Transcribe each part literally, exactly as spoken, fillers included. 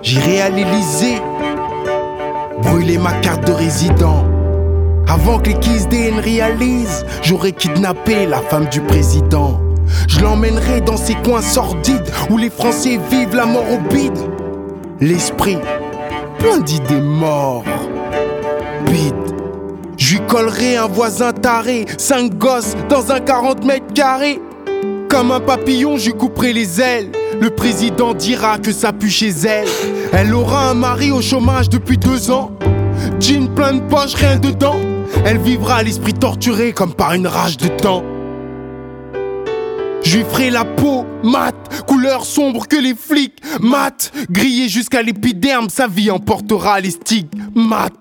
J'irai à l'Élysée, brûler ma carte de résident. Avant que les Kiss D N réalisent, j'aurais kidnappé la femme du président. Je l'emmènerai dans ces coins sordides où les Français vivent la mort au bide. L'esprit plein d'idées morts, bide. Je lui collerai un voisin taré, cinq gosses dans un quarante mètres carrés. Comme un papillon, je lui couperai les ailes. Le président dira que ça pue chez elle. Elle aura un mari au chômage depuis deux ans. Jean plein de poches, rien dedans. Elle vivra à l'esprit torturé comme par une rage de temps. Je lui ferai la peau mat, couleur sombre que les flics mat, grillée jusqu'à l'épiderme, sa vie emportera les stigmates.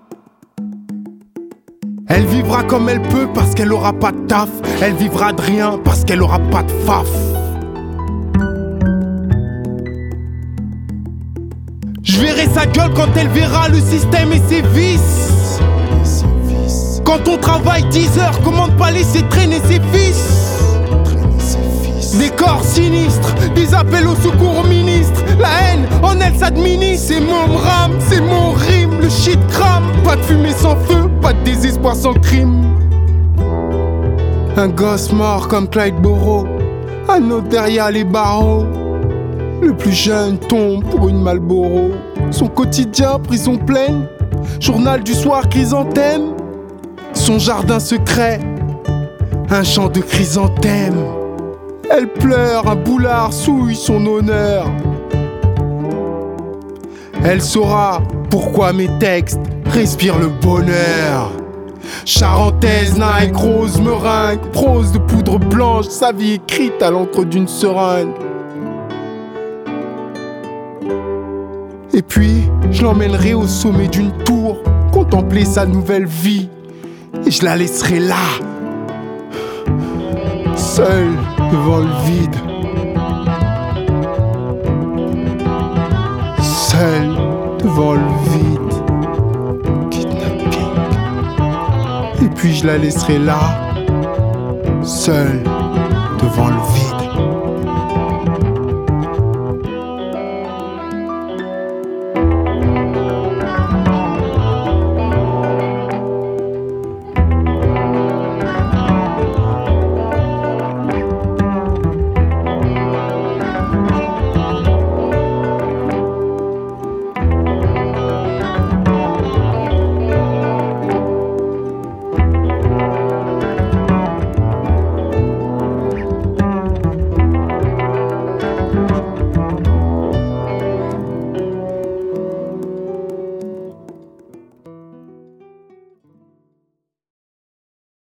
Elle vivra comme elle peut parce qu'elle aura pas de taf. Elle vivra de rien parce qu'elle aura pas de faf. Je verrai sa gueule quand elle verra le système et ses vices. Quand on travaille dix heures, comment ne pas laisser traîner ses fils? Des corps sinistres, des appels au secours au ministre. La haine en elle s'administre. C'est mon rame, c'est mon rime, le shit crame. Pas de fumée sans feu, pas de désespoir sans crime. Un gosse mort comme Clyde Boro, un autre derrière les barreaux. Le plus jeune tombe pour une Marlboro. Son quotidien, prison pleine. Journal du soir, chrysanthème. Son jardin secret, un champ de chrysanthème. Elle pleure, un boulard souille son honneur. Elle saura pourquoi mes textes respirent le bonheur. Charentaise, Nike, rose, meringue, prose de poudre blanche, sa vie écrite à l'encre d'une seringue. Et puis, je l'emmènerai au sommet d'une tour, contempler sa nouvelle vie. Et je la laisserai là, seule devant le vide. Seule devant le vide. Kidnapping. Et puis je la laisserai là, seule.